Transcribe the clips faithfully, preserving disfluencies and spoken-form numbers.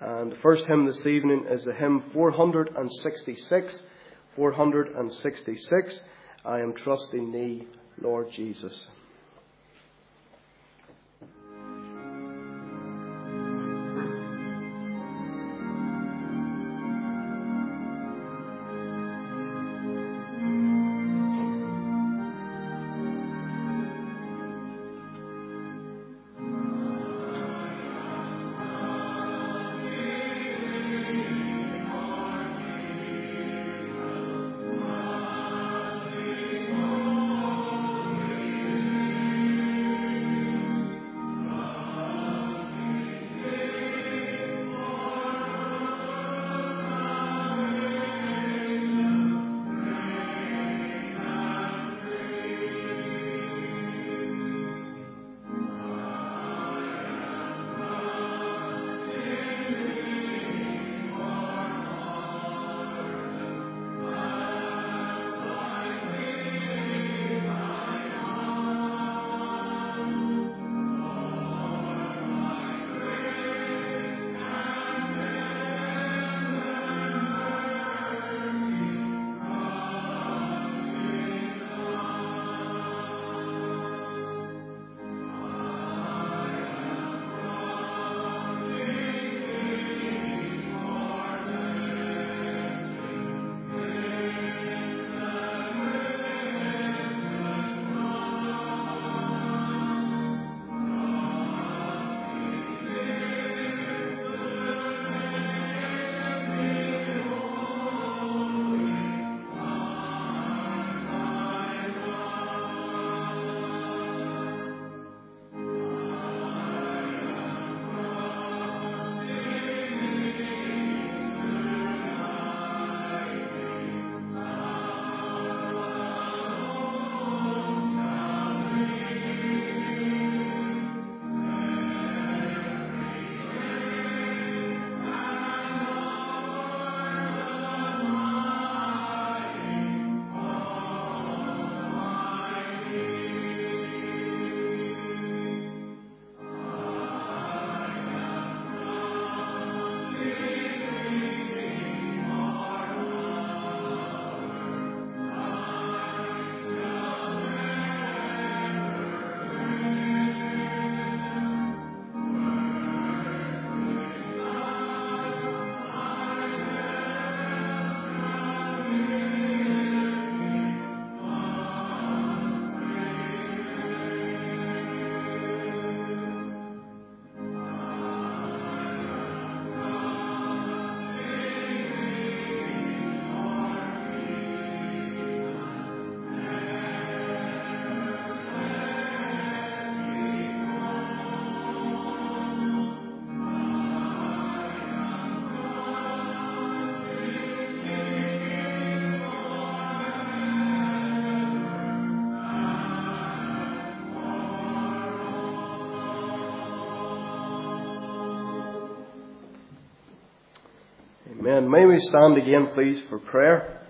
And the first hymn this evening is the hymn four sixty-six. four sixty-six, I am trusting Thee, Lord Jesus. Amen. May we stand again, please, for prayer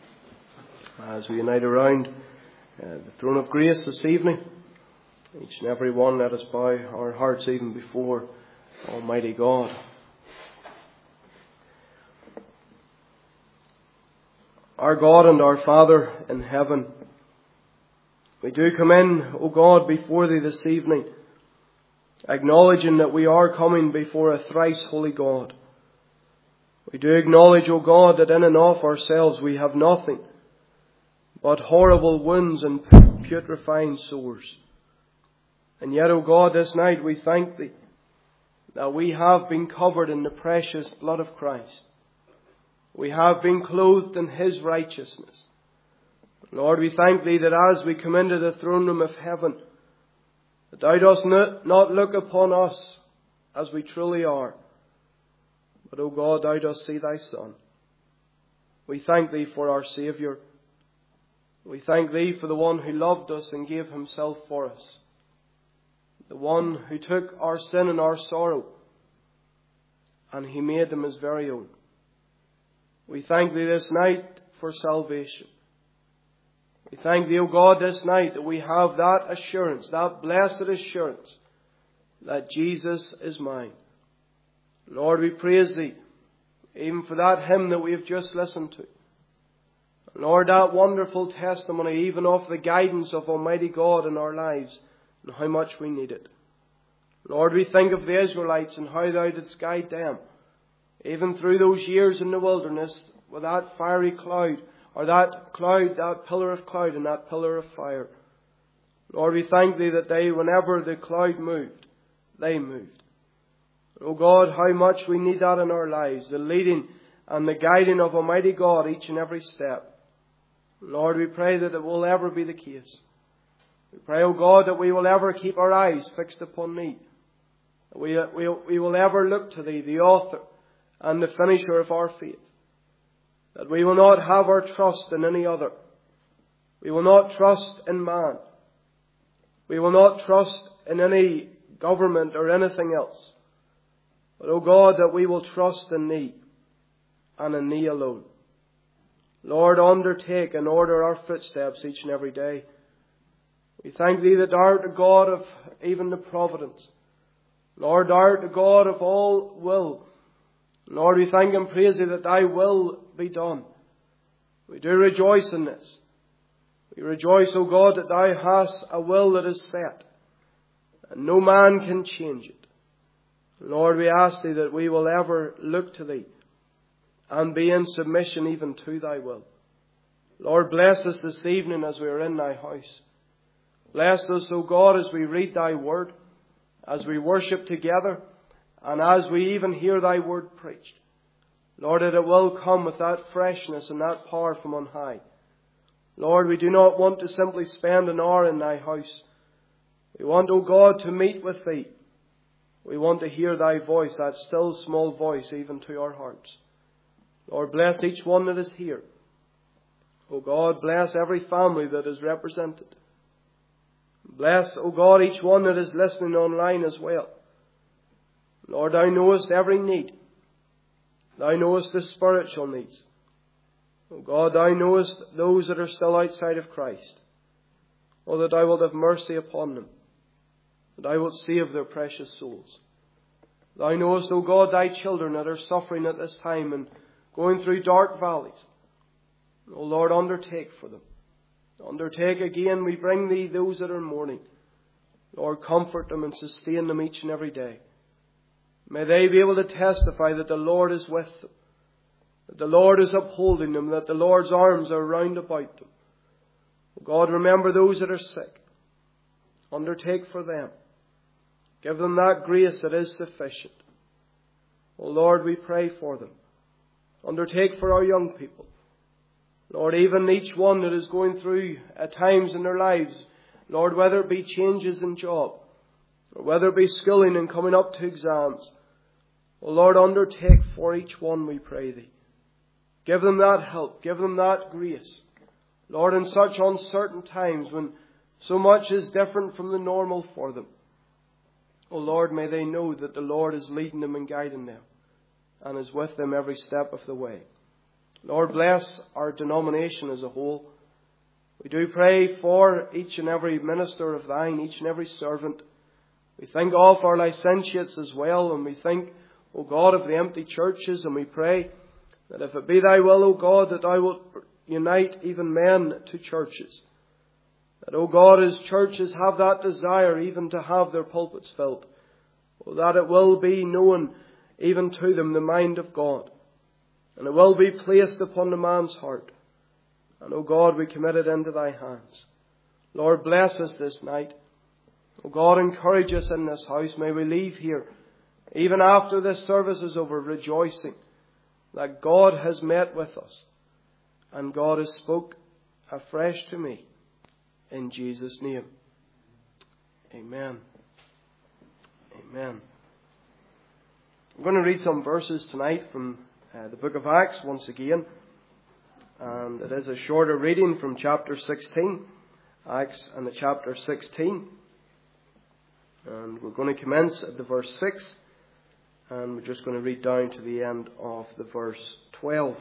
as we unite around uh, the throne of grace this evening. Each and every one, let us bow our hearts even before Almighty God. Our God and our Father in heaven, we do come in, O God, before Thee this evening, acknowledging that we are coming before a thrice holy God. We do acknowledge, O God, that in and of ourselves we have nothing but horrible wounds and putrefying sores. And yet, O God, this night we thank Thee that we have been covered in the precious blood of Christ. We have been clothed in His righteousness. Lord, we thank Thee that as we come into the throne room of heaven, that Thou dost not look upon us as we truly are, but, O God, Thou dost see Thy Son. We thank Thee for our Saviour. We thank Thee for the one who loved us and gave Himself for us. The one who took our sin and our sorrow and He made them His very own. We thank Thee this night for salvation. We thank Thee, O God, this night that we have that assurance, that blessed assurance that Jesus is mine. Lord, we praise Thee, even for that hymn that we have just listened to. Lord, that wonderful testimony, even of the guidance of Almighty God in our lives, and how much we need it. Lord, we think of the Israelites and how Thou didst guide them, even through those years in the wilderness with that fiery cloud, or that cloud, that pillar of cloud and that pillar of fire. Lord, we thank Thee that they, whenever the cloud moved, they moved. Oh God, how much we need that in our lives, the leading and the guiding of Almighty God each and every step. Lord, we pray that it will ever be the case. We pray, O God, that we will ever keep our eyes fixed upon Thee. We, we, we will ever look to Thee, the author and the finisher of our faith. That we will not have our trust in any other. We will not trust in man. We will not trust in any government or anything else. But, O God, that we will trust in Thee and in Thee alone. Lord, undertake and order our footsteps each and every day. We thank Thee that Thou art the God of even the providence. Lord, Thou art the God of all will. Lord, we thank and praise Thee that Thy will be done. We do rejoice in this. We rejoice, O God, that Thou hast a will that is set, and no man can change it. Lord, we ask Thee that we will ever look to Thee and be in submission even to Thy will. Lord, bless us this evening as we are in Thy house. Bless us, O God, as we read Thy word, as we worship together, and as we even hear Thy word preached. Lord, that it will come with that freshness and that power from on high. Lord, we do not want to simply spend an hour in Thy house. We want, O God, to meet with Thee. We want to hear Thy voice, that still small voice, even to our hearts. Lord, bless each one that is here. O God, bless every family that is represented. Bless, O God, each one that is listening online as well. Lord, Thou knowest every need. Thou knowest the spiritual needs. O God, Thou knowest those that are still outside of Christ. Oh, that Thou wilt have mercy upon them. That Thou wilt save their precious souls. Thou knowest, O God, Thy children that are suffering at this time and going through dark valleys. O Lord, undertake for them. Undertake again, we bring Thee those that are mourning. Lord, comfort them and sustain them each and every day. May they be able to testify that the Lord is with them, that the Lord is upholding them, that the Lord's arms are round about them. God, remember those that are sick. Undertake for them. Give them that grace that is sufficient. O Lord, we pray for them. Undertake for our young people. Lord, even each one that is going through at times in their lives, Lord, whether it be changes in job, or whether it be schooling and coming up to exams, O Lord, undertake for each one, we pray Thee. Give them that help. Give them that grace. Lord, in such uncertain times when so much is different from the normal for them. O Lord, may they know that the Lord is leading them and guiding them and is with them every step of the way. Lord, bless our denomination as a whole. We do pray for each and every minister of Thine, each and every servant. We think of our licentiates as well, and we think, O God, of the empty churches, and we pray that if it be Thy will, O God, that Thou wilt unite even men to churches. That, O God, as churches have that desire even to have their pulpits filled, O that it will be known even to them the mind of God, and it will be placed upon the man's heart. And, O God, we commit it into Thy hands. Lord, bless us this night. O God, encourage us in this house. May we leave here, even after this service is over, rejoicing that God has met with us and God has spoke afresh to me. In Jesus' name. Amen. Amen. I'm going to read some verses tonight from uh, the book of Acts once again. And it is a shorter reading from chapter sixteen. Acts and the chapter sixteen. And we're going to commence at the verse six. And we're just going to read down to the end of the verse twelve.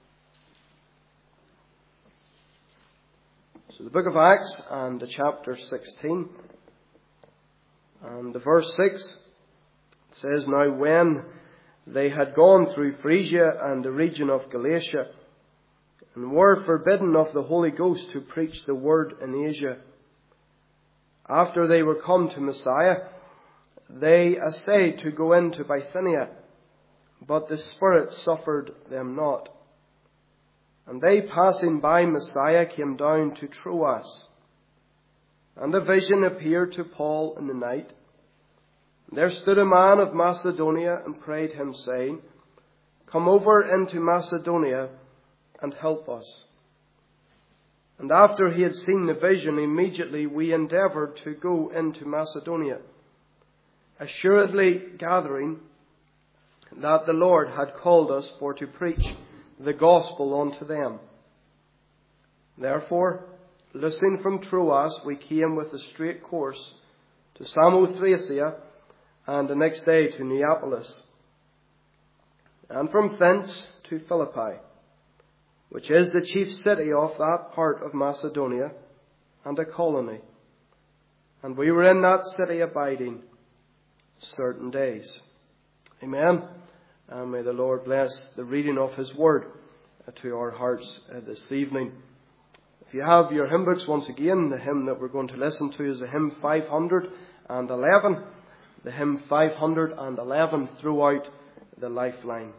So the book of Acts and the chapter sixteen. And the verse six says, Now when they had gone through Phrygia and the region of Galatia, and were forbidden of the Holy Ghost to preach the word in Asia. After they were come to Messiah, they essayed to go into Bithynia, but the Spirit suffered them not. And they, passing by Messiah, came down to Troas. And a vision appeared to Paul in the night. There stood a man of Macedonia and prayed him, saying, Come over into Macedonia and help us. And after he had seen the vision, immediately we endeavoured to go into Macedonia, assuredly gathering that the Lord had called us for to preach the gospel unto them. Therefore, loosing from Troas, we came with a straight course to Samothracia, and the next day to Neapolis, and from thence to Philippi, which is the chief city of that part of Macedonia, and a colony. And we were in that city abiding certain days. Amen. And may the Lord bless the reading of His Word to our hearts this evening. If you have your hymn books, once again, the hymn that we're going to listen to is the hymn five hundred eleven. The hymn five hundred eleven throughout the Lifeline.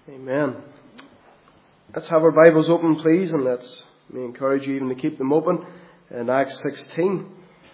Amen. Let's have our Bibles open, please, and let's me encourage you even to keep them open in Acts sixteen.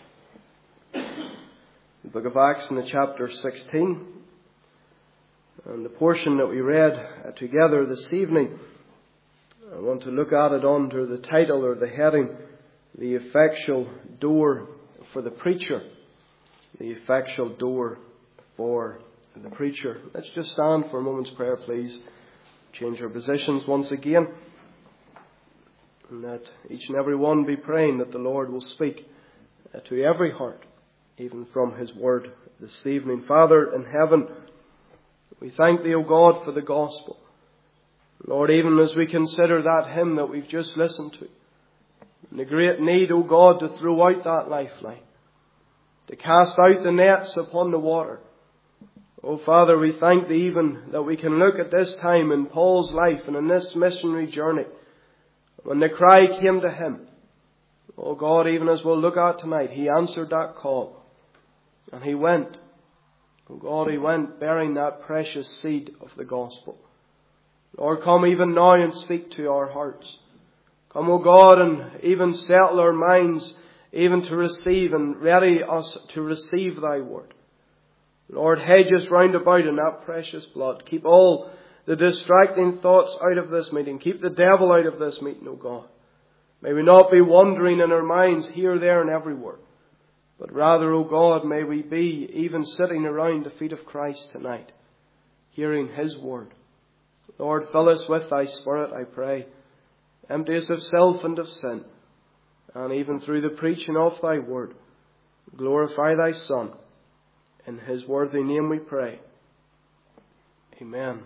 The book of Acts in the chapter sixteen. And the portion that we read together this evening, I want to look at it under the title or the heading, The Effectual Door for the Preacher. The Effectual Door for the Preacher. Let's just stand for a moment's prayer, please. Change our positions once again. And that each and every one be praying that the Lord will speak to every heart, even from His Word this evening. Father in heaven, we thank Thee, O God, for the gospel. Lord, even as we consider that hymn that we've just listened to, and the great need, O God, to throw out that lifeline, to cast out the nets upon the water. O Father, we thank Thee even that we can look at this time in Paul's life and in this missionary journey, when the cry came to him. O God, even as we'll look at tonight, he answered that call. And he went. O God, he went bearing that precious seed of the gospel. Lord, come even now and speak to our hearts. Come, O God, and even settle our minds even to receive and ready us to receive Thy word. Lord, hedge us round about in that precious blood. Keep all the distracting thoughts out of this meeting. Keep the devil out of this meeting, O God. May we not be wandering in our minds here, there and everywhere. But rather, O God, may we be even sitting around the feet of Christ tonight, hearing His word. Lord, fill us with Thy Spirit, I pray. Empty us of self and of sin. And even through the preaching of Thy word, glorify Thy Son. In His worthy name we pray. Amen.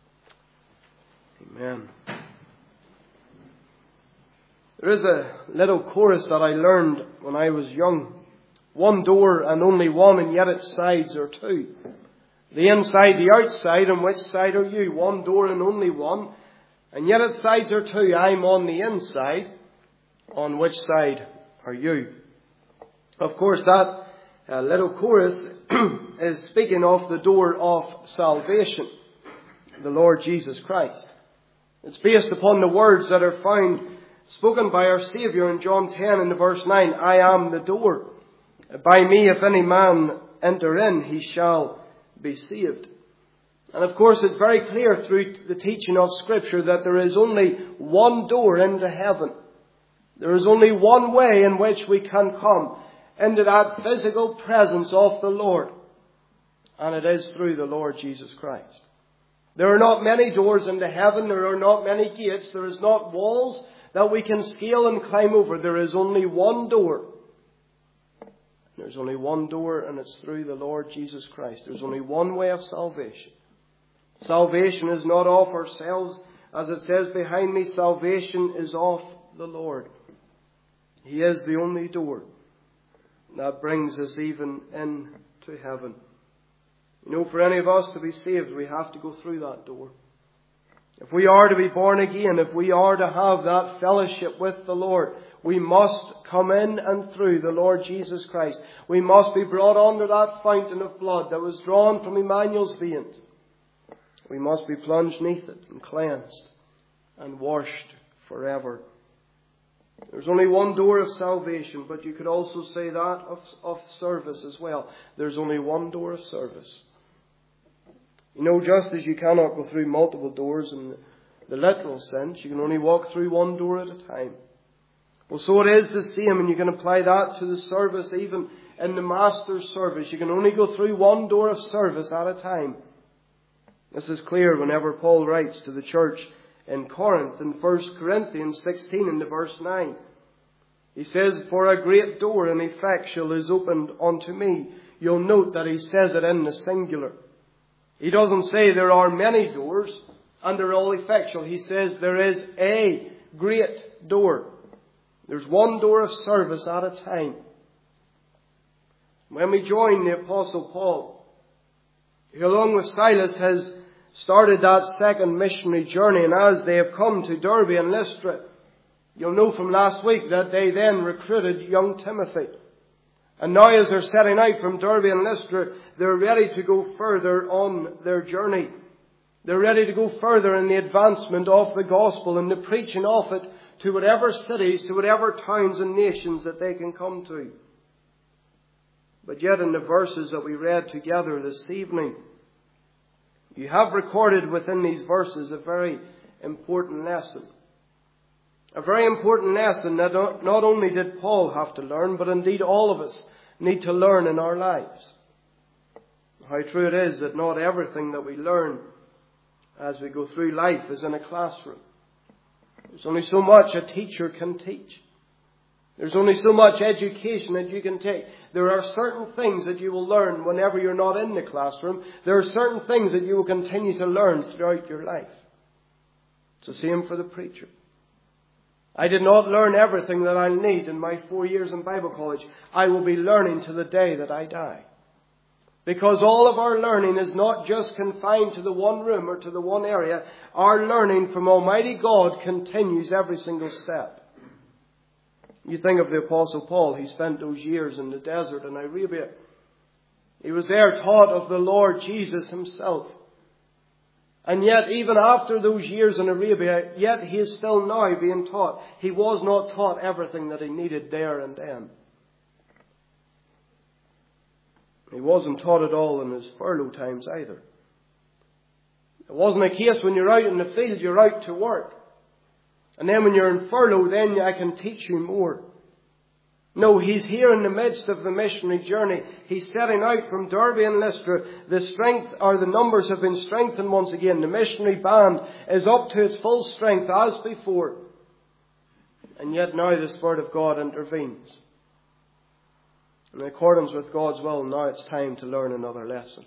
Amen. There is a little chorus that I learned when I was young. One door and only one, and yet its sides are two. The inside, the outside, and which side are you? One door and only one, and yet its sides are two. I'm on the inside. On which side are you? Of course, that uh, little chorus is speaking of the door of salvation, the Lord Jesus Christ. It's based upon the words that are found spoken by our Saviour in John ten in the verse nine. I am the door. By me, if any man enter in, he shall be saved. And of course, it's very clear through the teaching of Scripture that there is only one door into heaven. There is only one way in which we can come into that physical presence of the Lord. And it is through the Lord Jesus Christ. There are not many doors into heaven. There are not many gates. There is not walls that we can scale and climb over. There is only one door. There's only one door, and it's through the Lord Jesus Christ. There's only one way of salvation. Salvation is not of ourselves. As it says behind me, salvation is of the Lord. He is the only door that brings us even into heaven. You know, for any of us to be saved, we have to go through that door. If we are to be born again, if we are to have that fellowship with the Lord, we must come in and through the Lord Jesus Christ. We must be brought under that fountain of blood that was drawn from Emmanuel's veins. We must be plunged neath it and cleansed and washed forever. There's only one door of salvation, but you could also say that of, of service as well. There's only one door of service. You know, just as you cannot go through multiple doors in the literal sense, you can only walk through one door at a time. Well, so it is the same, and you can apply that to the service even in the Master's service. You can only go through one door of service at a time. This is clear whenever Paul writes to the church in Corinth in First Corinthians sixteen in the verse nine. He says, for a great door and effectual is opened unto me. You'll note that he says it in the singular. He doesn't say there are many doors and they're all effectual. He says there is a great door. There's one door of service at a time. When we join the Apostle Paul, who along with Silas has started that second missionary journey, and as they have come to Derbe and Lystra, you'll know from last week that they then recruited young Timothy. And now as they're setting out from Derbe and Lystra, they're ready to go further on their journey. They're ready to go further in the advancement of the gospel and the preaching of it to whatever cities, to whatever towns and nations that they can come to. But yet in the verses that we read together this evening, you have recorded within these verses a very important lesson. A very important lesson that not only did Paul have to learn, but indeed all of us need to learn in our lives. How true it is that not everything that we learn as we go through life is in a classroom. There's only so much a teacher can teach. There's only so much education that you can take. There are certain things that you will learn whenever you're not in the classroom. There are certain things that you will continue to learn throughout your life. It's the same for the preacher. I did not learn everything that I'll need in my four years in Bible college. I will be learning to the day that I die. Because all of our learning is not just confined to the one room or to the one area. Our learning from Almighty God continues every single step. You think of the Apostle Paul. He spent those years in the desert in Arabia. He was there taught of the Lord Jesus himself. And yet, even after those years in Arabia, yet he is still now being taught. He was not taught everything that he needed there and then. He wasn't taught it all in his furlough times either. It wasn't a case when you're out in the field, you're out to work. And then when you're in furlough, then I can teach you more. No, he's here in the midst of the missionary journey. He's setting out from Derbe and Lystra. The strength, or the numbers have been strengthened once again. The missionary band is up to its full strength as before. And yet now the Spirit of God intervenes. In accordance with God's will, now it's time to learn another lesson.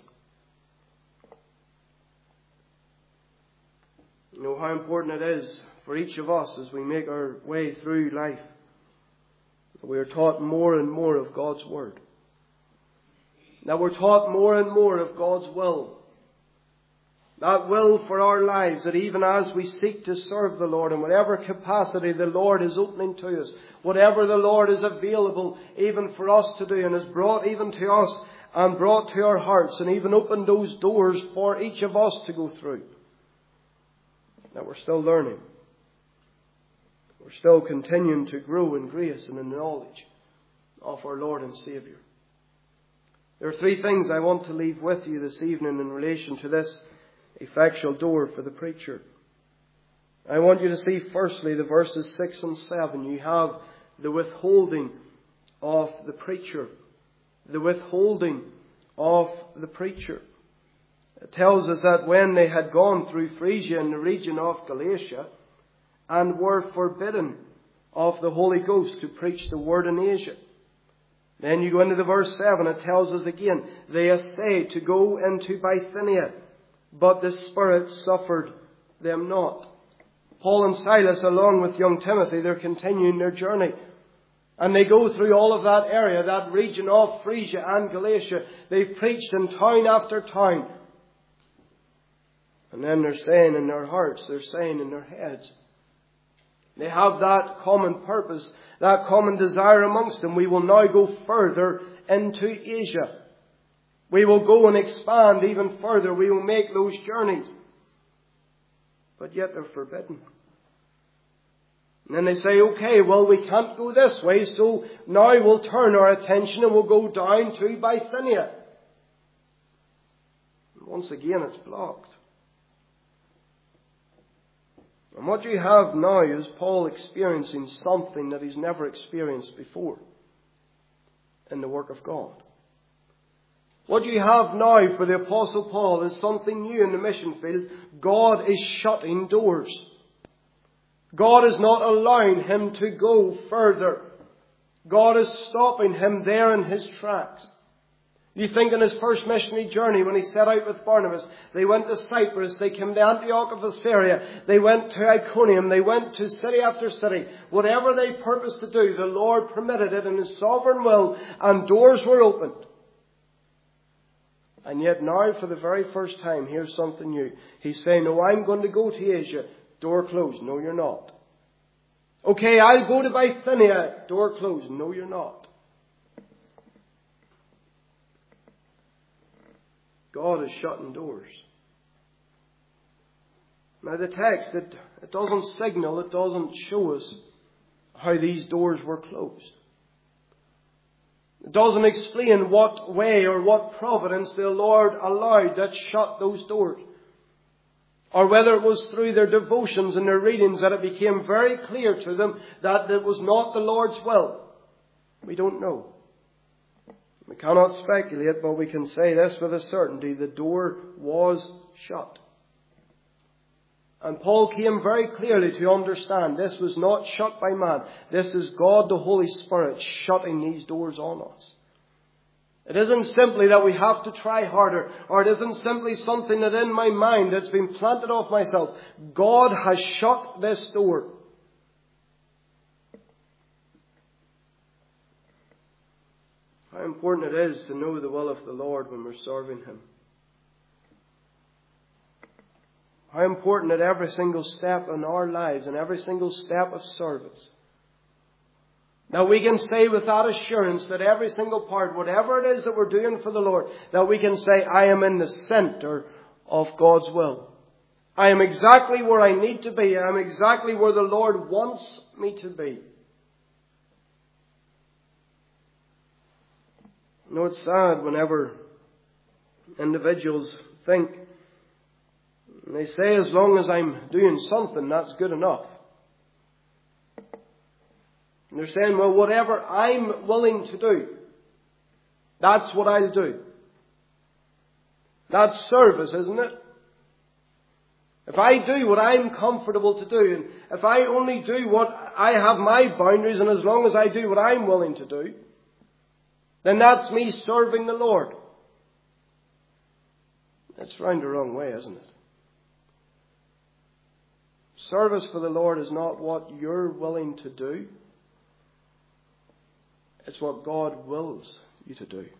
You know how important it is for each of us as we make our way through life that we are taught more and more of God's Word. That we're taught more and more of God's will. That will for our lives, that even as we seek to serve the Lord in whatever capacity the Lord is opening to us, whatever the Lord is available even for us to do and has brought even to us and brought to our hearts and even opened those doors for each of us to go through, that we're still learning. We're still continuing to grow in grace and in knowledge of our Lord and Saviour. There are three things I want to leave with you this evening in relation to this effectual door for the preacher. I want you to see firstly the verses six and seven. You have the withholding of the preacher. The withholding of the preacher. It tells us that when they had gone through Phrygia and the region of Galatia and were forbidden of the Holy Ghost to preach the word in Asia. Then you go into the verse seven, it tells us again, they essayed to go into Bithynia, but the Spirit suffered them not. Paul and Silas, along with young Timothy, they're continuing their journey. And they go through all of that area, that region of Phrygia and Galatia. They've preached in town after town. And then they're saying in their hearts, they're saying in their heads, they have that common purpose, that common desire amongst them. We will now go further into Asia. We will go and expand even further. We will make those journeys. But yet they're forbidden. And then they say, okay, well, we can't go this way, so now we'll turn our attention and we'll go down to Bithynia. And once again, it's blocked. And what you have now is Paul experiencing something that he's never experienced before in the work of God. What you have now for the Apostle Paul is something new in the mission field. God is shutting doors. God is not allowing him to go further. God is stopping him there in his tracks. You think in his first missionary journey when he set out with Barnabas, they went to Cyprus, they came to Antioch of Syria, they went to Iconium, they went to city after city. Whatever they purposed to do, the Lord permitted it in his sovereign will, and doors were opened. And yet now, for the very first time, here's something new. He's saying, no, I'm going to go to Asia. Door closed. No, you're not. Okay, I'll go to Bithynia. Door closed. No, you're not. God is shutting doors. Now the text, it, it doesn't signal, it doesn't show us how these doors were closed. It doesn't explain what way or what providence the Lord allowed that shut those doors. Or whether it was through their devotions and their readings that it became very clear to them that it was not the Lord's will. We don't know. We cannot speculate, but we can say this with a certainty. The door was shut. And Paul came very clearly to understand this was not shut by man. This is God the Holy Spirit shutting these doors on us. It isn't simply that we have to try harder, or it isn't simply something that in my mind that's been planted off myself. God has shut this door. How important it is to know the will of the Lord when we're serving Him. How important at every single step in our lives and every single step of service. Now we can say with that assurance that every single part, whatever it is that we're doing for the Lord, that we can say, I am in the center of God's will. I am exactly where I need to be. I am exactly where the Lord wants me to be. You know, it's sad whenever individuals think, and they say, as long as I'm doing something, that's good enough. And they're saying, well, whatever I'm willing to do, that's what I'll do. That's service, isn't it? If I do what I'm comfortable to do, and if I only do what I have my boundaries, and as long as I do what I'm willing to do, then that's me serving the Lord. It's round the wrong way, isn't it? Service for the Lord is not what you're willing to do. It's what God wills you to do.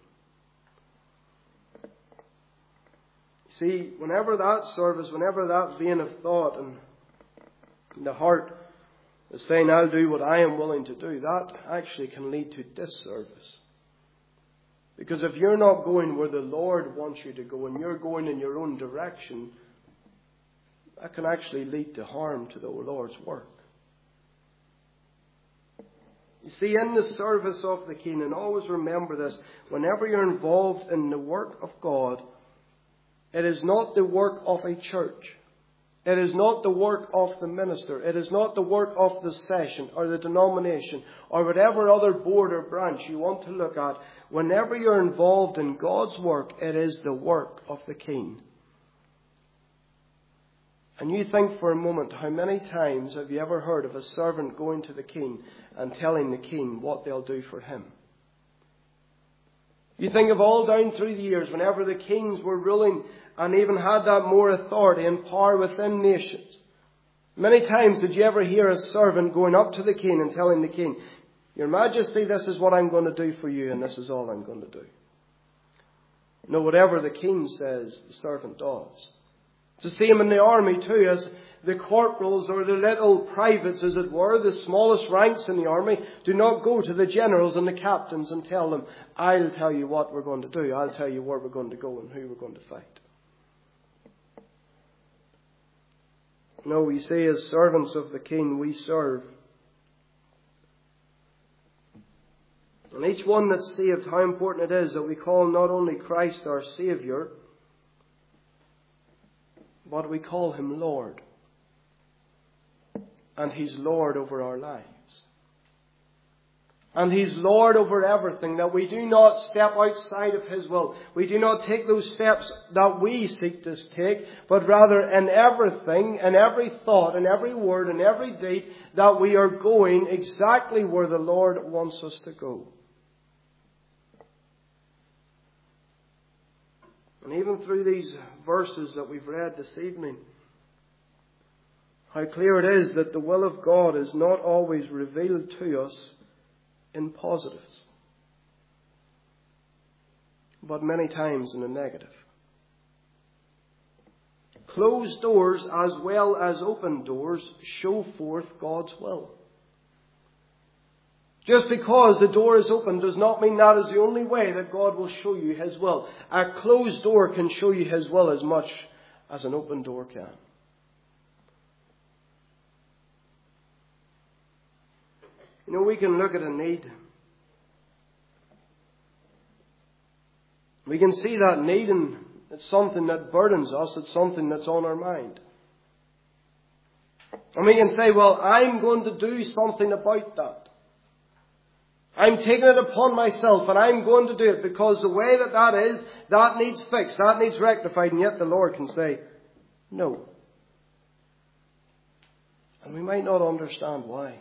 See, whenever that service, whenever that vein of thought and the heart is saying, I'll do what I am willing to do, that actually can lead to disservice. Because if you're not going where the Lord wants you to go and you're going in your own direction, that can actually lead to harm to the Lord's work. You see, in the service of the King, and always remember this, whenever you're involved in the work of God, it is not the work of a church. It is not the work of the minister. It is not the work of the session or the denomination or whatever other board or branch you want to look at. Whenever you're involved in God's work, it is the work of the King. And you think for a moment, how many times have you ever heard of a servant going to the king and telling the king what they'll do for him? You think of all down through the years, whenever the kings were ruling and even had that more authority and power within nations. Many times did you ever hear a servant going up to the king and telling the king, Your Majesty, this is what I'm going to do for you, and this is all I'm going to do. No, whatever the king says, the servant does. It's the same in the army too, as the corporals or the little privates, as it were, the smallest ranks in the army, do not go to the generals and the captains and tell them, I'll tell you what we're going to do. I'll tell you where we're going to go and who we're going to fight. No, we say as servants of the King, we serve. And each one that's saved, how important it is that we call not only Christ our Saviour, but we call Him Lord. And He's Lord over our lives. And He's Lord over everything, that we do not step outside of His will. We do not take those steps that we seek to take, but rather in everything, in every thought, in every word, in every deed, that we are going exactly where the Lord wants us to go. And even through these verses that we've read this evening, how clear it is that the will of God is not always revealed to us in positives, but many times in the negative. Closed doors as well as open doors show forth God's will. Just because the door is open does not mean that is the only way that God will show you His will. A closed door can show you His will as much as an open door can. You know, we can look at a need. We can see that need, and it's something that burdens us. It's something that's on our mind. And we can say, well, I'm going to do something about that. I'm taking it upon myself, and I'm going to do it, because the way that that is, that needs fixed, that needs rectified. And yet the Lord can say, no. And we might not understand why.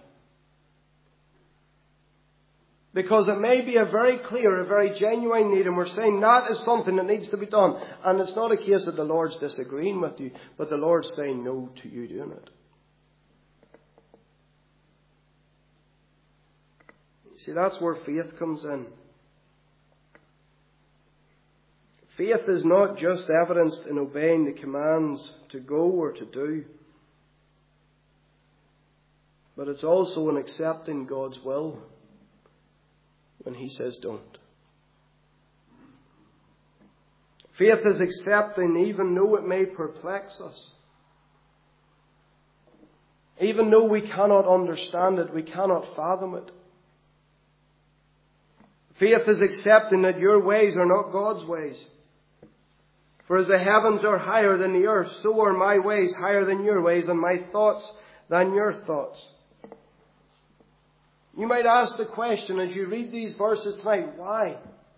Because it may be a very clear, a very genuine need, and we're saying that is something that needs to be done. And it's not a case that the Lord's disagreeing with you, but the Lord's saying no to you doing it. See, that's where faith comes in. Faith is not just evidenced in obeying the commands to go or to do, but it's also in accepting God's will when He says don't. Faith is accepting even though it may perplex us. Even though we cannot understand it, we cannot fathom it. Faith is accepting that your ways are not God's ways. For as the heavens are higher than the earth, so are my ways higher than your ways, and my thoughts than your thoughts. You might ask the question as you read these verses tonight, why?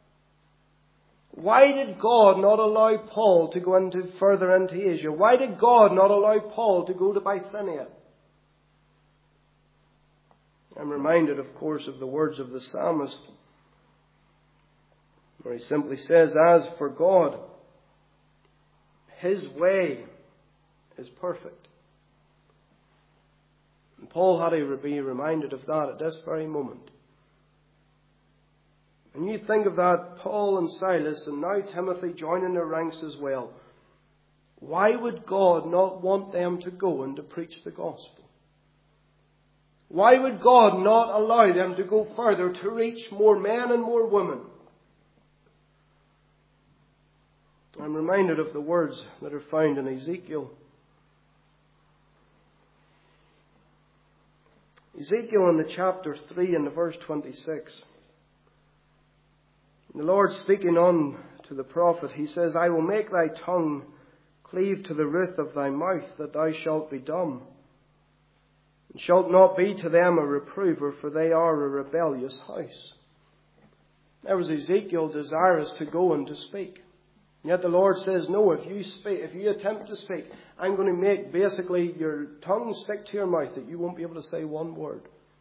Why did God not allow Paul to go into further into Asia? Why did God not allow Paul to go to Bithynia? I'm reminded, of course, of the words of the psalmist, where he simply says, as for God, His way is perfect. And Paul had to be reminded of that at this very moment. And you think of that, Paul and Silas, and now Timothy joining their ranks as well. Why would God not want them to go and to preach the gospel? Why would God not allow them to go further to reach more men and more women? I'm reminded of the words that are found in Ezekiel. Ezekiel in the chapter three and the verse twenty-six. The Lord speaking on to the prophet, He says, I will make thy tongue cleave to the roof of thy mouth, that thou shalt be dumb, and shalt not be to them a reprover, for they are a rebellious house. There was Ezekiel desirous to go and to speak. Yet the Lord says, no, if you speak, if you attempt to speak, I'm going to make basically your tongue stick to your mouth, that you won't be able to say one word.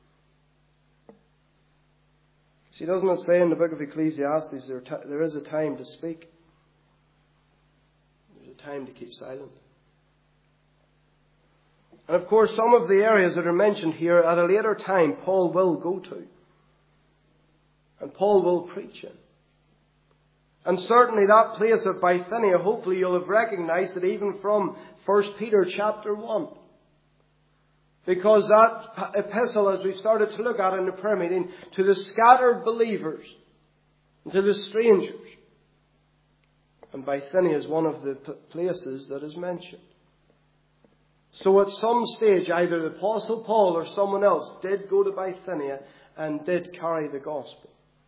See, doesn't it say in the book of Ecclesiastes, there, t- there is a time to speak. There's a time to keep silent. And of course, some of the areas that are mentioned here at a later time, Paul will go to. And Paul will preach in. And certainly that place of Bithynia, hopefully you'll have recognized it even from First Peter chapter one. Because that epistle, as we've started to look at in the prayer meeting, to the scattered believers, and to the strangers. And Bithynia is one of the places that is mentioned. So at some stage, either the Apostle Paul or someone else did go to Bithynia and did carry the gospel.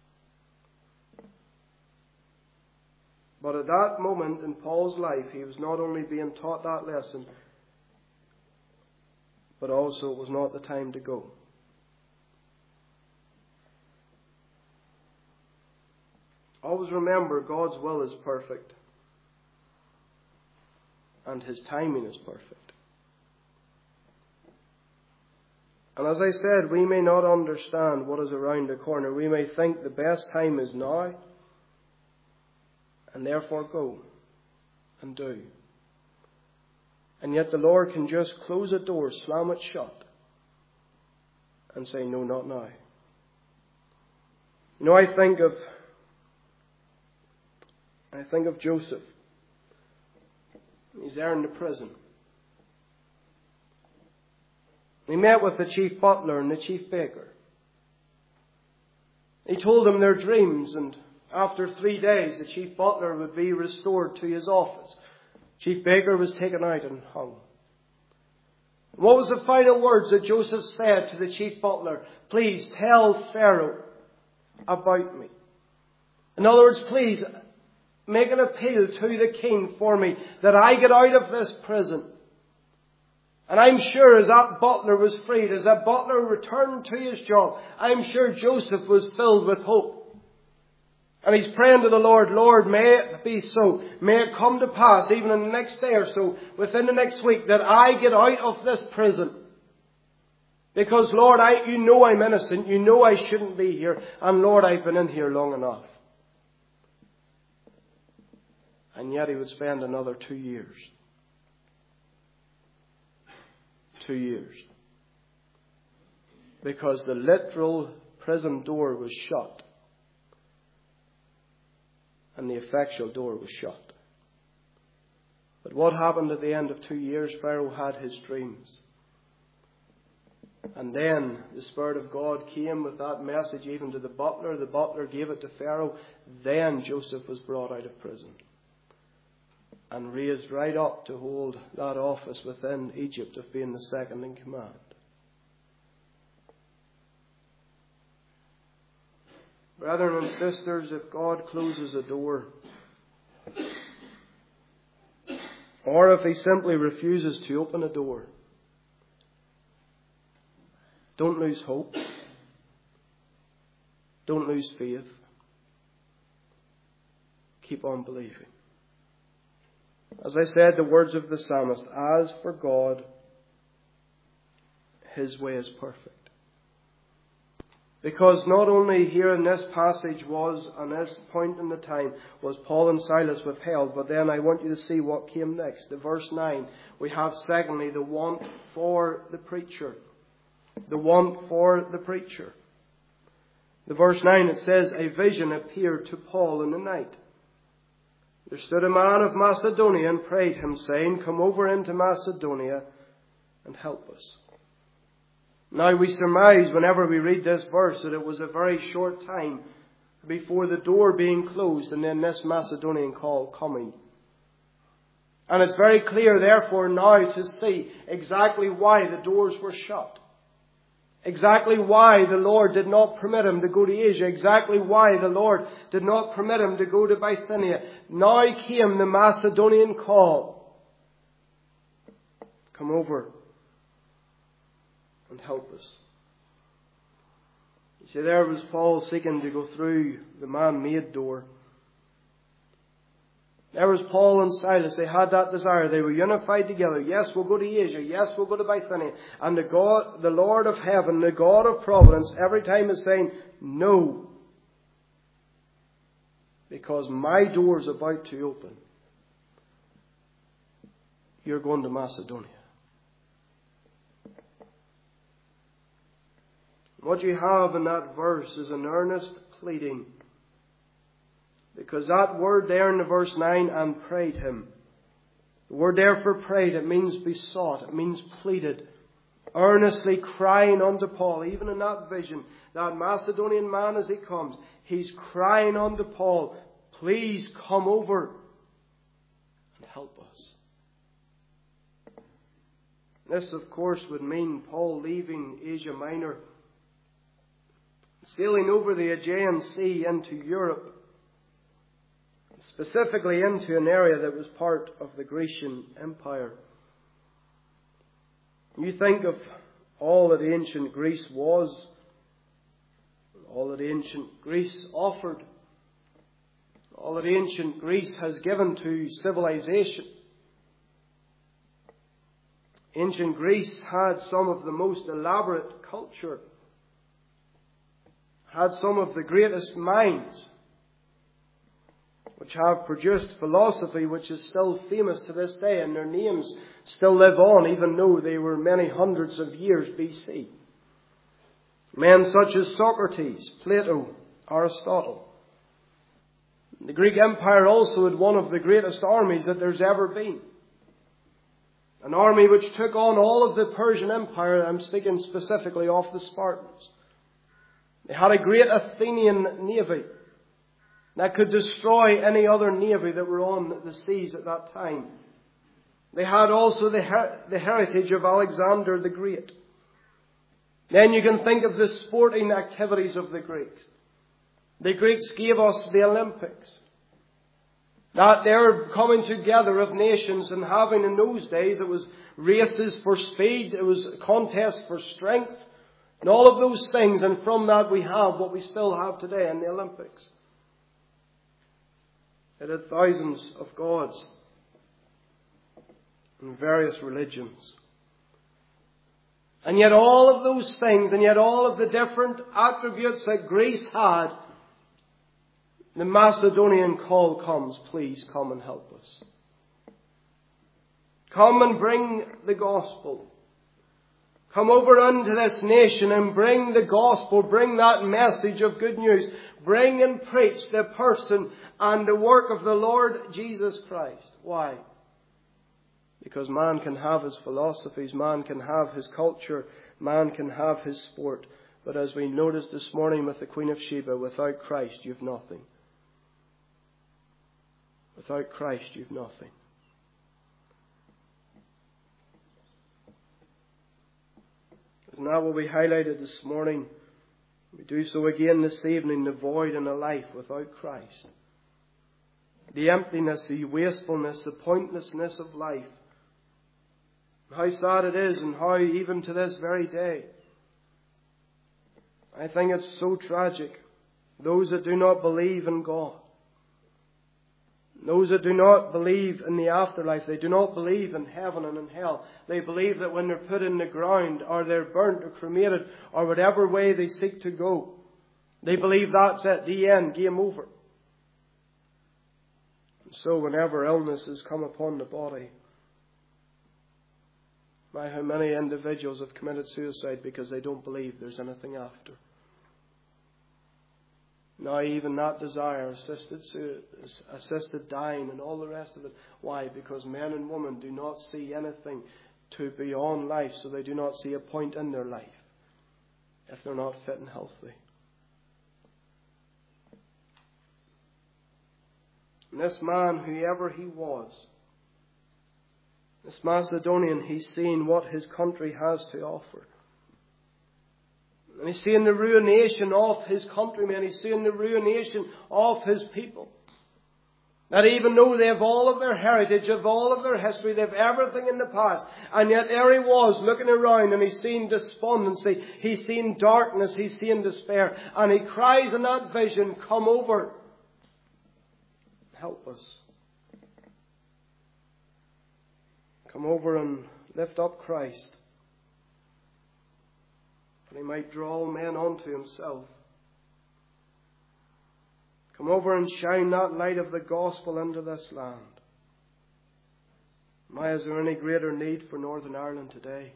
But at that moment in Paul's life, he was not only being taught that lesson, but also it was not the time to go. Always remember, God's will is perfect, and His timing is perfect. And as I said, we may not understand what is around the corner. We may think the best time is now, and therefore go and do. And yet the Lord can just close a door, slam it shut, and say, no, not now. You know, I think of, I think of Joseph. He's there in the prison. He met with the chief butler and the chief baker. He told them their dreams, and after three days, the chief butler would be restored to his office. Chief baker was taken out and hung. What was the final words that Joseph said to the chief butler? Please tell Pharaoh about me. In other words, please make an appeal to the king for me that I get out of this prison. And I'm sure as that butler was freed, as that butler returned to his job, I'm sure Joseph was filled with hope. And he's praying to the Lord, Lord, may it be so. May it come to pass, even in the next day or so, within the next week, that I get out of this prison. Because, Lord, I, you know I'm innocent. You know I shouldn't be here. And, Lord, I've been in here long enough. And yet he would spend another two years. Two years. Because the literal prison door was shut. And the effectual door was shut. But what happened at the end of two years? Pharaoh had his dreams. And then the Spirit of God came with that message even to the butler. The butler gave it to Pharaoh. Then Joseph was brought out of prison and raised right up to hold that office within Egypt of being the second in command. Brethren and sisters, if God closes a door, or if He simply refuses to open a door, don't lose hope. Don't lose faith. Keep on believing. As I said, the words of the psalmist, as for God, His way is perfect. Because not only here in this passage was, on this point in the time, was Paul and Silas withheld, but then I want you to see what came next. In verse nine, we have secondly the want for the preacher. The want for the preacher. The verse nine, it says, a vision appeared to Paul in the night. There stood a man of Macedonia and prayed him, saying, come over into Macedonia and help us. Now we surmise whenever we read this verse that it was a very short time before the door being closed and then this Macedonian call coming. And it's very clear therefore now to see exactly why the doors were shut. Exactly why the Lord did not permit him to go to Asia. Exactly why the Lord did not permit him to go to Bithynia. Now came the Macedonian call. Come over and help us. You see, there was Paul seeking to go through the man-made door. There was Paul and Silas. They had that desire. They were unified together. Yes, we'll go to Asia. Yes, we'll go to Bithynia. And the God, the Lord of heaven, the God of providence, every time is saying, no. Because my door's about to open. You're going to Macedonia. What you have in that verse is an earnest pleading. Because that word there in the verse nine, and prayed him. The word there for prayed, it means besought. It means pleaded. Earnestly crying unto Paul, even in that vision, that Macedonian man as he comes, he's crying unto Paul, please come over and help us. This, of course, would mean Paul leaving Asia Minor, sailing over the Aegean Sea into Europe, specifically into an area that was part of the Grecian Empire. You think of all that ancient Greece was, all that ancient Greece offered, all that ancient Greece has given to civilization. Ancient Greece had some of the most elaborate culture, had some of the greatest minds, which have produced philosophy which is still famous to this day, and their names still live on even though they were many hundreds of years B C. Men such as Socrates, Plato, Aristotle. The Greek Empire also had one of the greatest armies that there's ever been. An army which took on all of the Persian Empire. I'm speaking specifically of the Spartans. They had a great Athenian navy that could destroy any other navy that were on the seas at that time. They had also the, her- the heritage of Alexander the Great. Then you can think of the sporting activities of the Greeks. The Greeks gave us the Olympics. That they're coming together of nations and having, in those days, it was races for speed, it was contests for strength, and all of those things. And from that we have what we still have today in the Olympics. It had thousands of gods in various religions. And yet all of those things, and yet all of the different attributes that Greece had, the Macedonian call comes, please come and help us. Come and bring the gospel. Come over unto this nation and bring the gospel, bring that message of good news. Bring and preach the person and the work of the Lord Jesus Christ. Why? Because man can have his philosophies, man can have his culture, man can have his sport. But as we noticed this morning with the Queen of Sheba, without Christ you've nothing. Without Christ you've nothing. Isn't that what we highlighted this morning? We do so again this evening, the void in a life without Christ. The emptiness, the wastefulness, the pointlessness of life. How sad it is, and how even to this very day. I think it's so tragic. Those that do not believe in God. Those that do not believe in the afterlife, they do not believe in heaven and in hell. They believe that when they're put in the ground, or they're burnt or cremated, or whatever way they seek to go, they believe that's it, the end, game over. And so whenever illnesses come upon the body, my, how many individuals have committed suicide because they don't believe there's anything after. Now even that desire, assisted, assisted dying and all the rest of it. Why? Because men and women do not see anything to beyond life, so they do not see a point in their life if they're not fit and healthy. And this man, whoever he was, this Macedonian, he's seen what his country has to offer. And he's seeing the ruination of his countrymen. He's seeing the ruination of his people. That even though they have all of their heritage, of all of their history, they have everything in the past. And yet there he was looking around and he's seen despondency. He's seen darkness. He's seen despair. And he cries in that vision, come over. Help us. Come over and lift up Christ. He might draw all men unto himself. Come over and shine that light of the gospel into this land. My, is there any greater need for Northern Ireland today?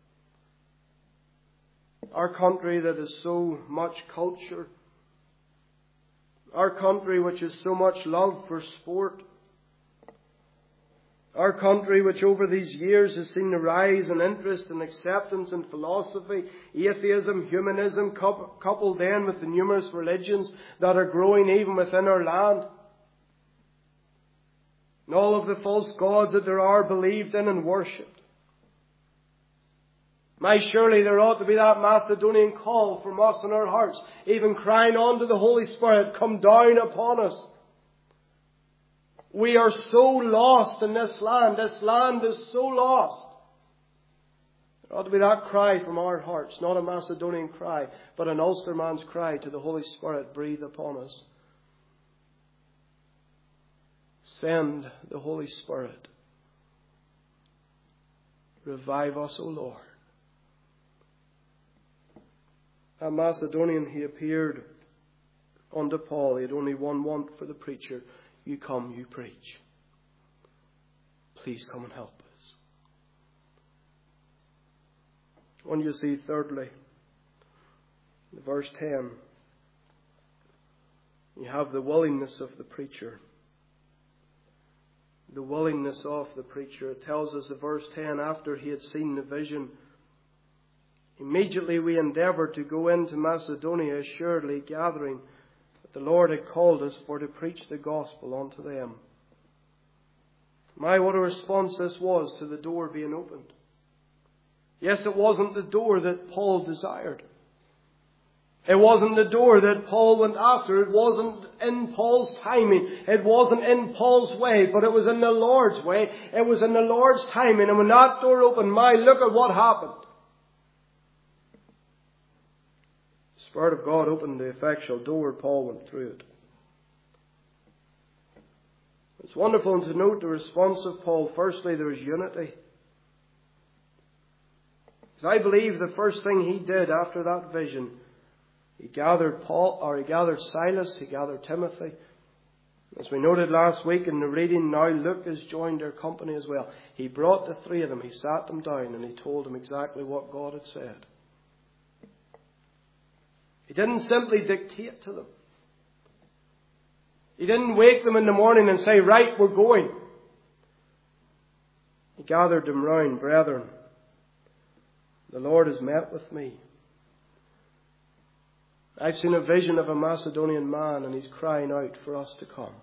Our country that is so much culture. Our country which is so much love for sport. Our country which over these years has seen the rise in interest and acceptance in philosophy, atheism, humanism, coupled then with the numerous religions that are growing even within our land. And all of the false gods that there are believed in and worshipped. My, surely there ought to be that Macedonian call from us in our hearts, even crying on to the Holy Spirit, come down upon us. We are so lost in this land. This land is so lost. There ought to be that cry from our hearts. Not a Macedonian cry, but an Ulsterman's cry to the Holy Spirit. Breathe upon us. Send the Holy Spirit. Revive us, O Lord. A Macedonian, he appeared unto Paul. He had only one want for the preacher. You come, you preach. Please come and help us. I want you to see thirdly, in verse ten, you have the willingness of the preacher. The willingness of the preacher. It tells us in verse ten, after he had seen the vision, immediately we endeavoured to go into Macedonia, assuredly gathering the Lord had called us for to preach the gospel unto them. My, what a response this was to the door being opened. Yes, it wasn't the door that Paul desired. It wasn't the door that Paul went after. It wasn't in Paul's timing. It wasn't in Paul's way, but it was in the Lord's way. It was in the Lord's timing. And when that door opened, my, look at what happened. The Spirit of God opened the effectual door. Paul went through it. It's wonderful to note the response of Paul. Firstly, there was unity. Because I believe the first thing he did after that vision, he gathered Paul, or he gathered Silas, he gathered Timothy. As we noted last week in the reading, now Luke has joined their company as well. He brought the three of them, he sat them down, and he told them exactly what God had said. He didn't simply dictate to them. He didn't wake them in the morning and say, right, we're going. He gathered them round, brethren. The Lord has met with me. I've seen a vision of a Macedonian man, and he's crying out for us to come.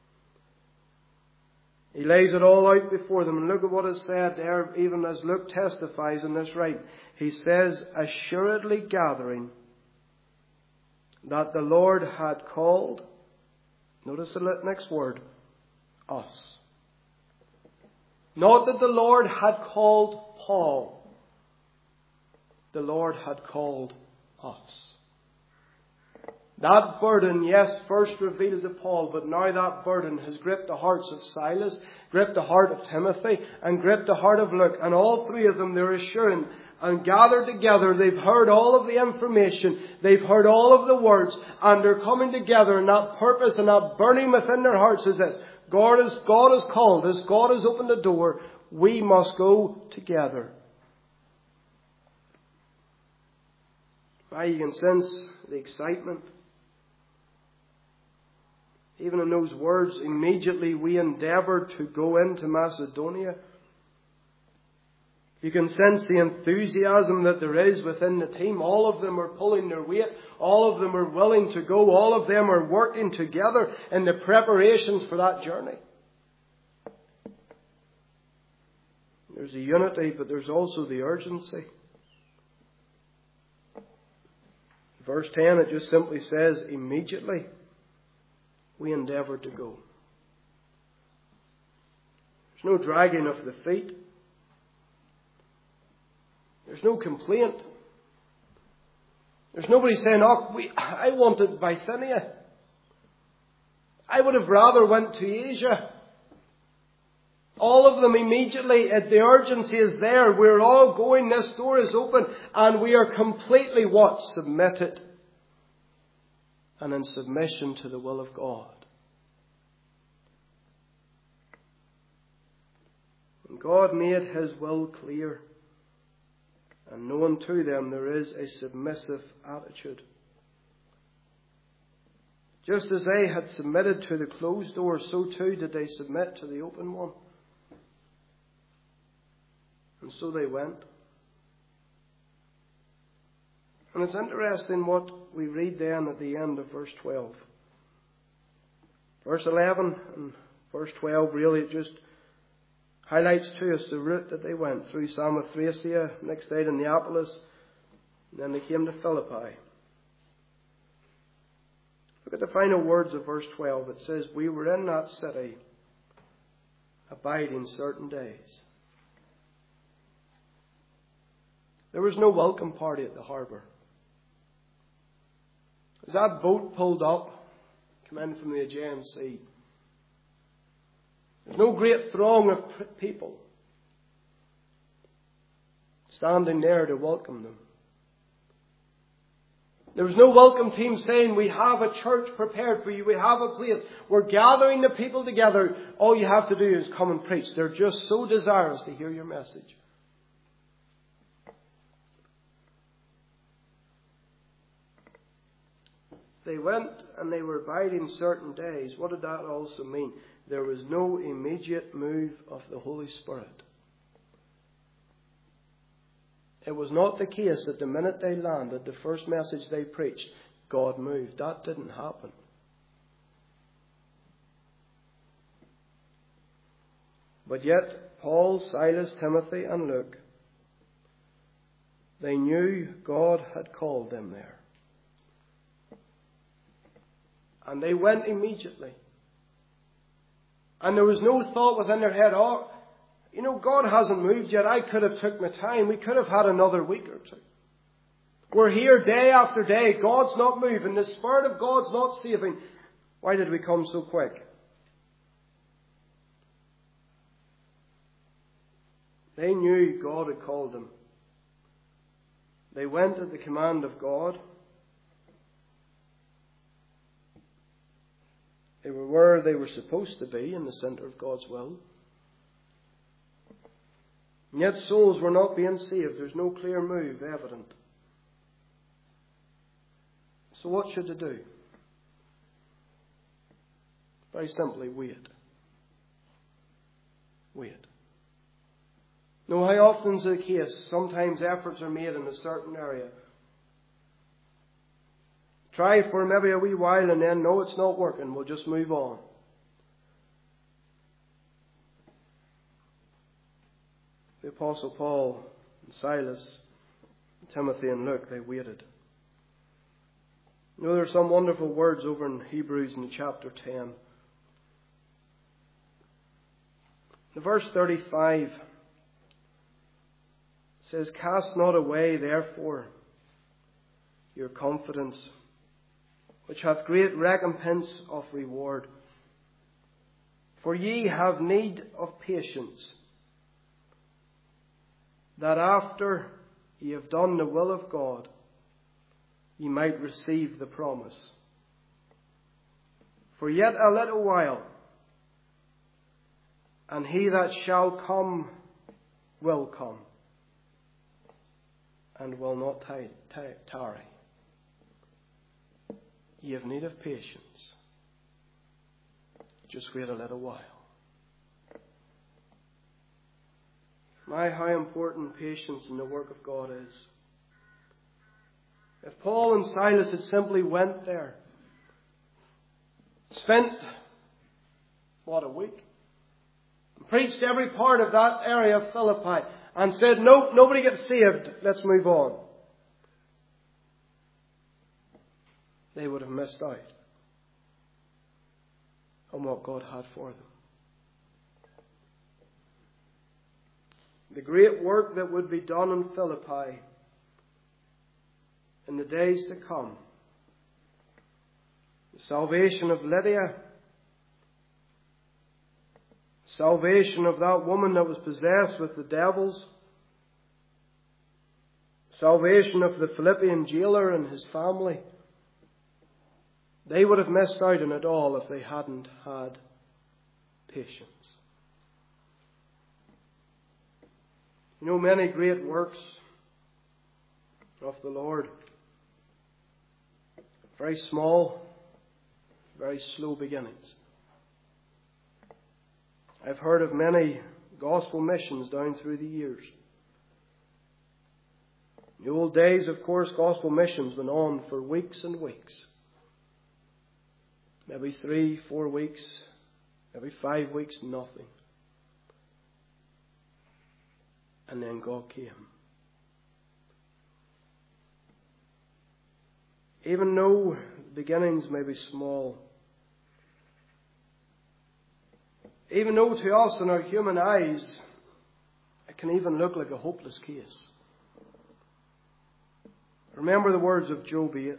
He lays it all out before them, and look at what is said there, even as Luke testifies in this writing. He says, assuredly gathering that the Lord had called, notice the next word, us. Not that the Lord had called Paul. The Lord had called us. That burden, yes, first revealed to Paul, but now that burden has gripped the hearts of Silas, gripped the heart of Timothy, and gripped the heart of Luke. And all three of them, they're assuring and gathered together. They've heard all of the information. They've heard all of the words. And they're coming together, and that purpose and that burning within their hearts is this. God has, God has called us. God has opened the door. We must go together. Why, you can sense the excitement. Even in those words, immediately we endeavoured to go into Macedonia. You can sense the enthusiasm that there is within the team. All of them are pulling their weight. All of them are willing to go. All of them are working together in the preparations for that journey. There's a unity, but there's also the urgency. Verse ten, it just simply says, immediately we endeavoured to go. There's no dragging of the feet. There's no complaint. There's nobody saying, oh, we, I wanted Bithynia. I would have rather went to Asia. All of them immediately, the urgency is there. We're all going, this door is open, and we are completely what? Submitted. And in submission to the will of God. And God made His will clear. And known to them there is a submissive attitude. Just as they had submitted to the closed door, so too did they submit to the open one. And so they went. And it's interesting what we read then at the end of verse twelve. Verse eleven and verse twelve really just highlights to us the route that they went through Samothracia, next day to Neapolis, and then they came to Philippi. Look at the final words of verse twelve. It says, we were in that city abiding certain days. There was no welcome party at the harbour. As that boat pulled up, come in from the Aegean Sea, there's no great throng of people standing there to welcome them. There was no welcome team saying, we have a church prepared for you. We have a place. We're gathering the people together. All you have to do is come and preach. They're just so desirous to hear your message. They went and they were abiding certain days. What did that also mean? There was no immediate move of the Holy Spirit. It was not the case that the minute they landed, the first message they preached, God moved. That didn't happen. But yet Paul, Silas, Timothy and Luke, they knew God had called them there. And they went immediately. And there was no thought within their head, oh, you know, God hasn't moved yet. I could have took my time. We could have had another week or two. We're here day after day. God's not moving. The Spirit of God's not saving. Why did we come so quick? They knew God had called them. They went at the command of God. They were where they were supposed to be, in the centre of God's will. And yet souls were not being saved. There's no clear move evident. So what should they do? Very simply, wait. Wait. Know how often is the case? Sometimes efforts are made in a certain area. Try for maybe a wee while and then, no, it's not working. We'll just move on. The Apostle Paul and Silas, Timothy and Luke, they waited. You know, there are some wonderful words over in Hebrews in chapter ten. In verse thirty-five, it says, "Cast not away, therefore, your confidence, which hath great recompense of reward. For ye have need of patience, that after ye have done the will of God, ye might receive the promise. For yet a little while, and he that shall come will come, and will not tarry. Ye have need of patience. Just wait a little while." My, how important patience in the work of God is. If Paul and Silas had simply went there, spent, what, a week, and preached every part of that area of Philippi, and said, nope, nobody gets saved, let's move on, they would have missed out on what God had for them. The great work that would be done in Philippi in the days to come, the salvation of Lydia, salvation of that woman that was possessed with the devils, salvation of the Philippian jailer and his family, they would have missed out on it all if they hadn't had patience. You know, many great works of the Lord, very small, very slow beginnings. I've heard of many gospel missions down through the years. In the old days, of course, gospel missions went on for weeks and weeks. Maybe three, four weeks, maybe five weeks, nothing. And then God came. Even though beginnings may be small, even though to us in our human eyes it can even look like a hopeless case. Remember the words of Job eight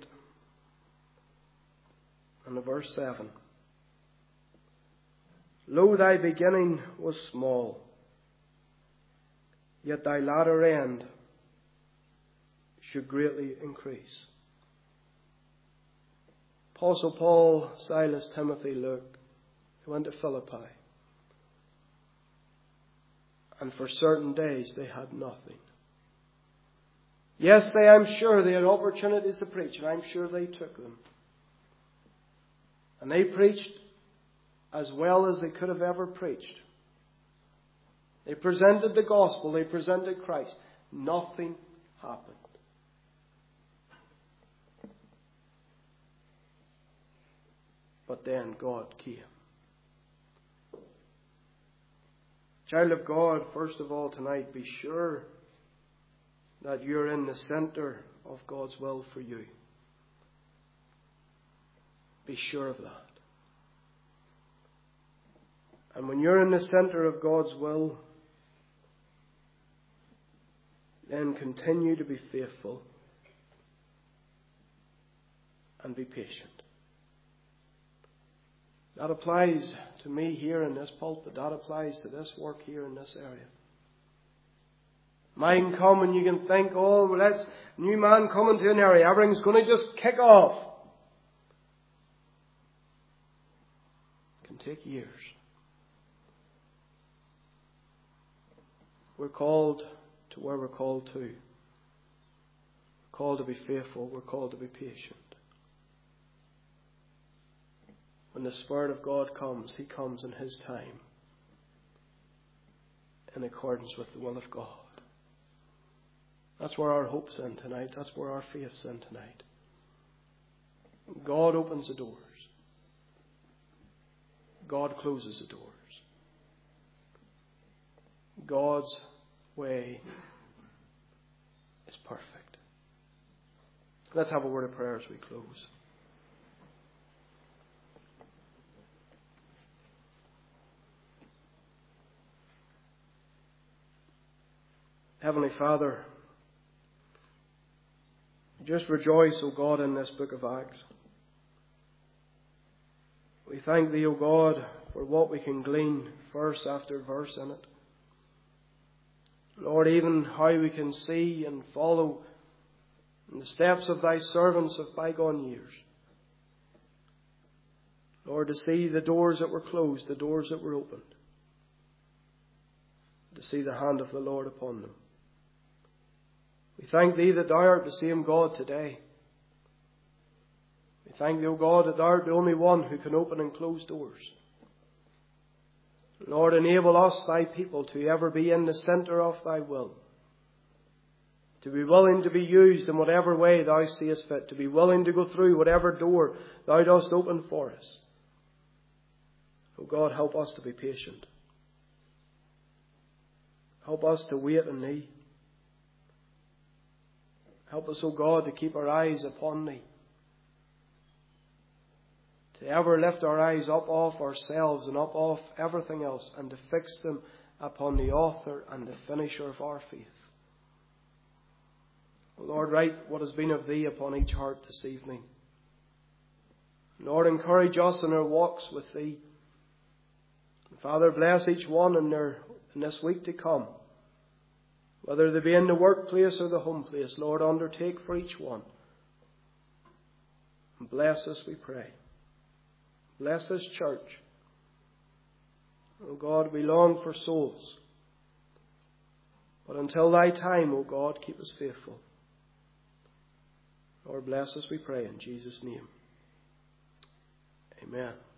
and the verse seven. "Lo, thy beginning was small, yet thy latter end should greatly increase." Apostle Paul, Silas, Timothy, Luke, they went to Philippi. And for certain days they had nothing. Yes, they, I'm sure they had opportunities to preach, and I'm sure they took them. And they preached as well as they could have ever preached. They presented the gospel, they presented Christ. Nothing happened. But then God came. Child of God, first of all tonight, be sure that you're in the center of God's will for you. Be sure of that. And when you're in the center of God's will, then continue to be faithful and be patient. That applies to me here in this pulpit. That applies to this work here in this area. Mine come and you can think, oh, well, that's new man coming to an area. Everything's going to just kick off. It can take years. We're called to where we're called to. We're called to be faithful. We're called to be patient. When the Spirit of God comes, He comes in His time, in accordance with the will of God. That's where our hope's in tonight. That's where our faith's in tonight. God opens the doors. God closes the doors. God's way is perfect. Let's have a word of prayer as we close. Heavenly Father, just rejoice, O God, in this book of Acts. We thank Thee, O God, for what we can glean verse after verse in it. Lord, even how we can see and follow in the steps of Thy servants of bygone years. Lord, to see the doors that were closed, the doors that were opened. To see the hand of the Lord upon them. We thank Thee that Thou art the same God today. We thank Thee, O God, that Thou art the only one who can open and close doors. Lord, enable us, Thy people, to ever be in the center of Thy will. To be willing to be used in whatever way Thou seest fit. To be willing to go through whatever door Thou dost open for us. O God, help us to be patient. Help us to wait in Thee. Help us, O God, to keep our eyes upon Thee. To ever lift our eyes up off ourselves and up off everything else and to fix them upon the author and the finisher of our faith. Lord, write what has been of Thee upon each heart this evening. Lord, encourage us in our walks with Thee. Father, bless each one in, their, in this week to come. Whether they be in the workplace or the home place, Lord, undertake for each one. And bless us, we pray. Bless this church. Oh God, we long for souls. But until Thy time, O God, keep us faithful. Lord, bless us, we pray, in Jesus' name. Amen.